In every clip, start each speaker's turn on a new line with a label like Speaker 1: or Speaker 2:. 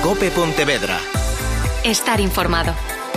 Speaker 1: COPE Pontevedra.
Speaker 2: Estar informado.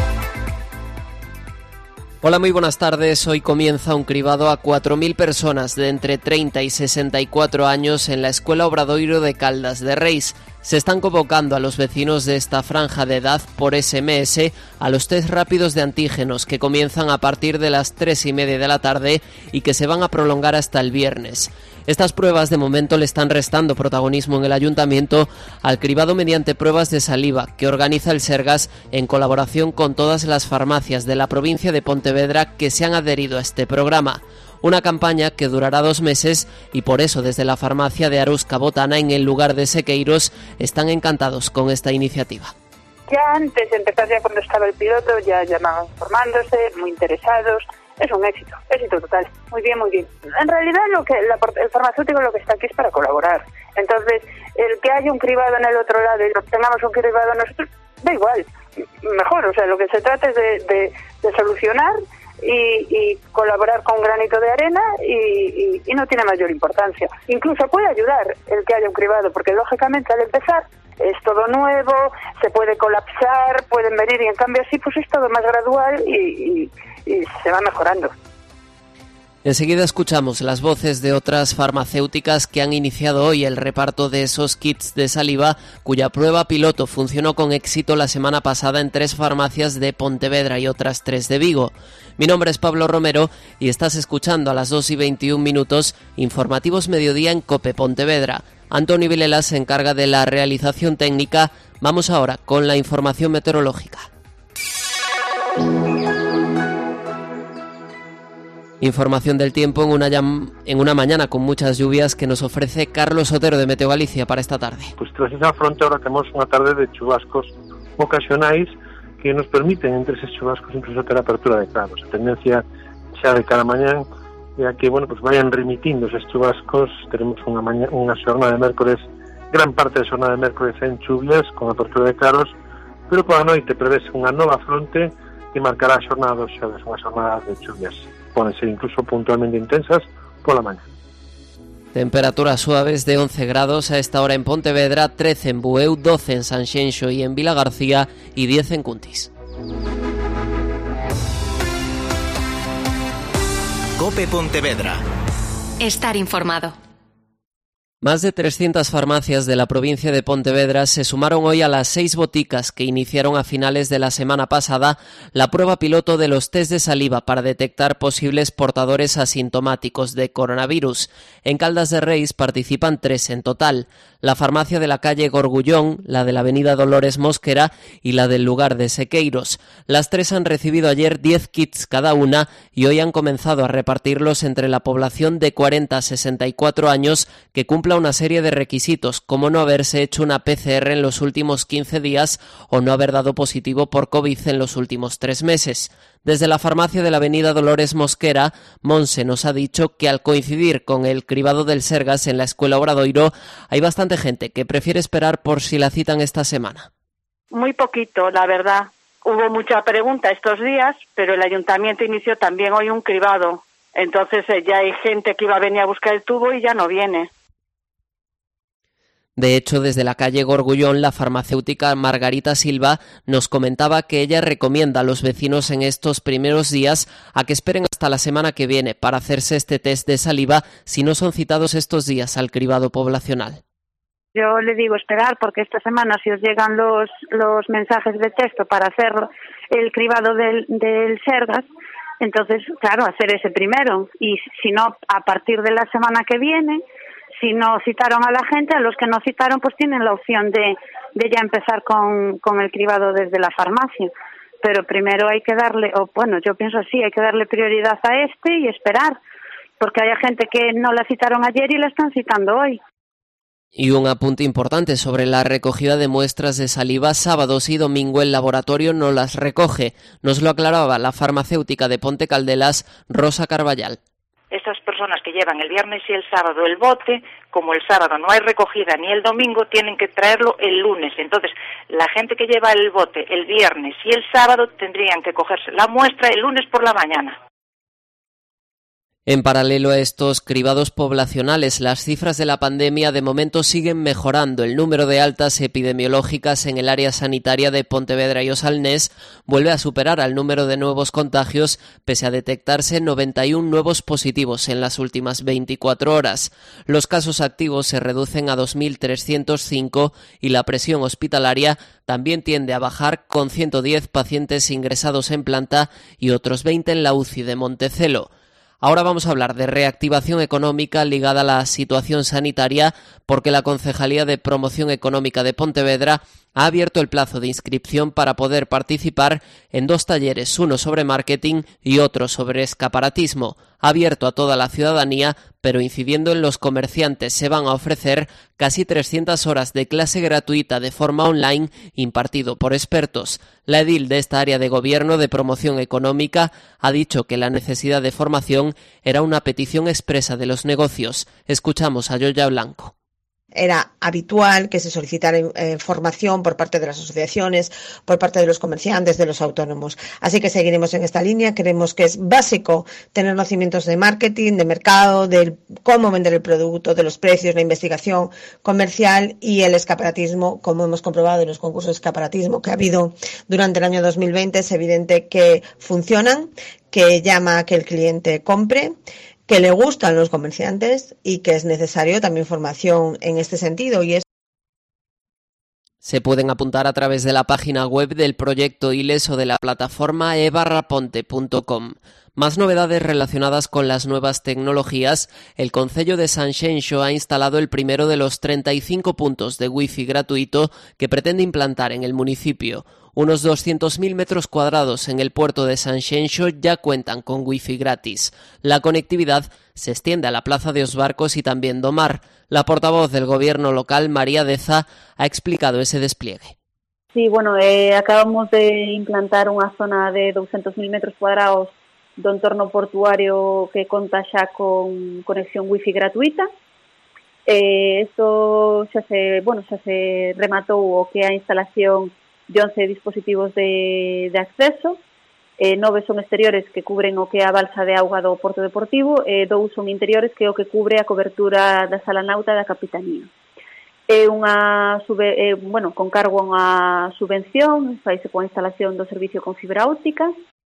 Speaker 3: Hola, muy buenas tardes. Hoy comienza un cribado a 4.000 personas de entre 30 y 64 años en la Escuela Obradoiro de Caldas de Reis. Se están convocando a los vecinos de esta franja de edad por SMS a los test rápidos de antígenos que comienzan a partir de las 3:30 de la tarde y que se van a prolongar hasta el viernes. Estas pruebas de momento le están restando protagonismo en el ayuntamiento al cribado mediante pruebas de saliva que organiza el Sergas en colaboración con todas las farmacias de la provincia de Pontevedra que se han adherido a este programa. Una campaña que durará 2 meses y por eso desde la farmacia de Arusca Botana en el lugar de Sequeiros están encantados con esta iniciativa.
Speaker 4: Ya antes de empezar, ya cuando estaba el piloto, ya llamaban formándose, muy interesados. Es un éxito total. Muy bien, muy bien. En realidad el farmacéutico lo que está aquí es para colaborar. Entonces, el que haya un cribado en el otro lado y tengamos un cribado nosotros, da igual, mejor. O sea, lo que se trata es de solucionar y colaborar con un granito de arena y no tiene mayor importancia. Incluso puede ayudar el que haya un cribado, porque lógicamente al empezar es todo nuevo, se puede colapsar, pueden venir y en cambio así pues es todo más gradual y se va mejorando.
Speaker 3: Enseguida escuchamos las voces de otras farmacéuticas que han iniciado hoy el reparto de esos kits de saliva, cuya prueba piloto funcionó con éxito la semana pasada en 3 farmacias de Pontevedra y otras 3 de Vigo. Mi nombre es Pablo Romero y estás escuchando a las 2:21 informativos mediodía en COPE Pontevedra. Antoni Vilela se encarga de la realización técnica. Vamos ahora con la información meteorológica. Información del tiempo en una mañana con muchas lluvias que nos ofrece Carlos Otero de Meteo Galicia para esta tarde.
Speaker 5: Pues tras esa fronte ahora tenemos unha tarde de chubascos ocasionais que nos permiten entre eses chubascos incluso ter apertura de claros. A tendencia xa de cara mañán é a que, pues vayan remitindo eses chubascos. Teremos unha xornada de mércores, gran parte da xornada de mércores en chuvias con apertura de claros, pero pola noite prevese unha nova fronte que marcará a xornada dos xoves, unha xornada de chuvias. Poden ser incluso puntualmente intensas pola mañá.
Speaker 3: Temperaturas suaves de 11 grados a esta hora en Pontevedra, 13 en Bueu, 12 en Sanxenxo y en Vilagarcía y 10 en Cuntis.
Speaker 1: COPE Pontevedra.
Speaker 2: Estar informado.
Speaker 3: Más de 300 farmacias de la provincia de Pontevedra se sumaron hoy a las 6 boticas que iniciaron a finales de la semana pasada la prueba piloto de los test de saliva para detectar posibles portadores asintomáticos de coronavirus. En Caldas de Reis participan 3 en total: la farmacia de la calle Gorgullón, la de la avenida Dolores Mosquera y la del lugar de Sequeiros. Las 3 han recibido ayer 10 kits cada una y hoy han comenzado a repartirlos entre la población de 40 a 64 años que cumpla una serie de requisitos, como no haberse hecho una PCR en los últimos 15 días o no haber dado positivo por COVID en los últimos 3 meses. Desde la farmacia de la avenida Dolores Mosquera, Monse nos ha dicho que al coincidir con el cribado del Sergas en la Escuela Obradoiro, hay bastante gente que prefiere esperar por si la citan esta semana.
Speaker 4: Muy poquito, la verdad. Hubo mucha pregunta estos días, pero el ayuntamiento inició también hoy un cribado. Entonces ya hay gente que iba a venir a buscar el tubo y ya no viene.
Speaker 3: De hecho, desde la calle Gorgullón, la farmacéutica Margarita Silva nos comentaba que ella recomienda a los vecinos en estos primeros días a que esperen hasta la semana que viene para hacerse este test de saliva si no son citados estos días al cribado poblacional.
Speaker 4: Yo le digo esperar porque esta semana si os llegan los mensajes de texto para hacer el cribado del Sergas, entonces, claro, hacer ese primero. Y si no, a partir de la semana que viene, si no citaron a la gente, a los que no citaron pues tienen la opción de ya empezar con el cribado desde la farmacia. Pero primero hay que darle, yo pienso así, hay que darle prioridad a este y esperar, porque hay gente que no la citaron ayer y la están citando hoy.
Speaker 3: Y un apunte importante sobre la recogida de muestras de saliva: sábados y domingo el laboratorio no las recoge. Nos lo aclaraba la farmacéutica de Ponte Caldelas, Rosa Carballal.
Speaker 6: Estas personas que llevan el viernes y el sábado el bote, como el sábado no hay recogida ni el domingo, tienen que traerlo el lunes. Entonces, la gente que lleva el bote el viernes y el sábado tendrían que cogerse la muestra el lunes por la mañana.
Speaker 3: En paralelo a estos cribados poblacionales, las cifras de la pandemia de momento siguen mejorando. El número de altas epidemiológicas en el área sanitaria de Pontevedra y Osalnés vuelve a superar al número de nuevos contagios, pese a detectarse 91 nuevos positivos en las últimas 24 horas. Los casos activos se reducen a 2.305 y la presión hospitalaria también tiende a bajar, con 110 pacientes ingresados en planta y otros 20 en la UCI de Montecelo. Ahora vamos a hablar de reactivación económica ligada a la situación sanitaria, porque la Concejalía de Promoción Económica de Pontevedra ha abierto el plazo de inscripción para poder participar en 2 talleres, uno sobre marketing y otro sobre escaparatismo. Abierto a toda la ciudadanía, pero incidiendo en los comerciantes. Se van a ofrecer casi 300 horas de clase gratuita de forma online impartido por expertos. La edil de esta área de gobierno de promoción económica ha dicho que la necesidad de formación era una petición expresa de los negocios. Escuchamos a Yoya Blanco.
Speaker 7: Era habitual que se solicitara formación por parte de las asociaciones, por parte de los comerciantes, de los autónomos. Así que seguiremos en esta línea. Creemos que es básico tener conocimientos de marketing, de mercado, de cómo vender el producto, de los precios, la investigación comercial y el escaparatismo. Como hemos comprobado en los concursos de escaparatismo que ha habido durante el año 2020, es evidente que funcionan, que llama a que el cliente compre, que le gustan los comerciantes y que es necesario también formación en este sentido.
Speaker 3: Se pueden apuntar a través de la página web del proyecto ILES o de la plataforma ebarraponte.com. Más novedades relacionadas con las nuevas tecnologías. El Concello de Sanxenxo ha instalado el primero de los 35 puntos de wifi gratuito que pretende implantar en el municipio. Unos 200.000 metros cuadrados en el puerto de Sanxenxo ya cuentan con wifi gratis. La conectividad se extiende a la plaza de Os Barcos y también do Mar. La portavoz del gobierno local, María Deza, ha explicado ese despliegue.
Speaker 8: Sí, bueno, acabamos de implantar unha zona de 200.000 metros cuadrados do entorno portuario que conta xa con conexión wifi gratuita. Isto xa se rematou o que é a instalación de 11 dispositivos de acceso. 9 son exteriores que cubren o que é a balsa de auga do Porto Deportivo e 2 son interiores que é o que cubre a cobertura da sala nauta da Capitanía. É con cargo a unha subvención, faise coa instalación do servicio con fibra óptica.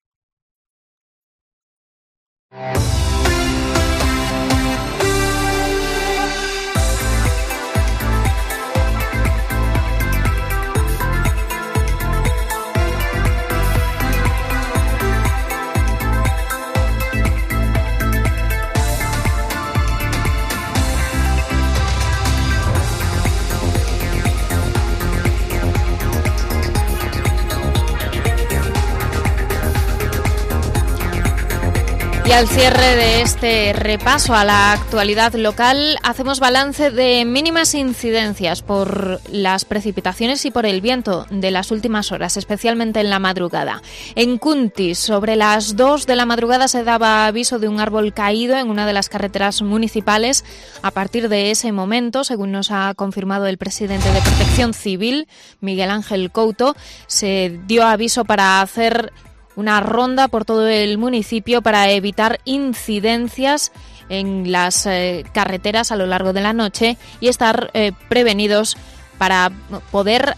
Speaker 9: Y al cierre de este repaso a la actualidad local, hacemos balance de mínimas incidencias por las precipitaciones y por el viento de las últimas horas, especialmente en la madrugada. En Cuntis, sobre las 2 de la madrugada, se daba aviso de un árbol caído en una de las carreteras municipales. A partir de ese momento, según nos ha confirmado el presidente de Protección Civil, Miguel Ángel Couto, se dio aviso para hacer una ronda por todo el municipio para evitar incidencias en las carreteras a lo largo de la noche y estar prevenidos para poder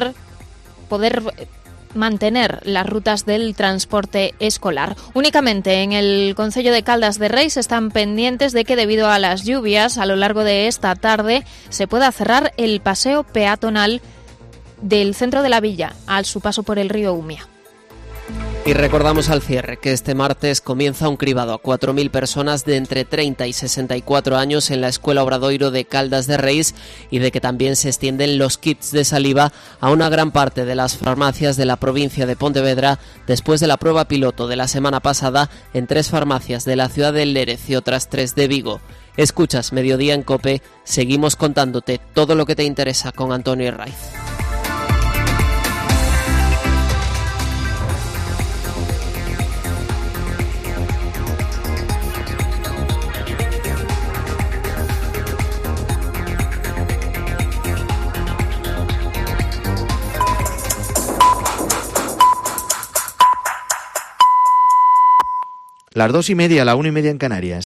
Speaker 9: mantener las rutas del transporte escolar. Únicamente en el concello de Caldas de Reis están pendientes de que, debido a las lluvias a lo largo de esta tarde, se pueda cerrar el paseo peatonal del centro de la villa a su paso por el río Umia.
Speaker 3: Y recordamos al cierre que este martes comienza un cribado a 4.000 personas de entre 30 y 64 años en la Escuela Obradoiro de Caldas de Reis, y de que también se extienden los kits de saliva a una gran parte de las farmacias de la provincia de Pontevedra, después de la prueba piloto de la semana pasada en 3 farmacias de la ciudad de Lérez y otras 3 de Vigo. Escuchas Mediodía en COPE, seguimos contándote todo lo que te interesa con Antonio Herraiz.
Speaker 10: Las 2:30, la 1:30 en Canarias.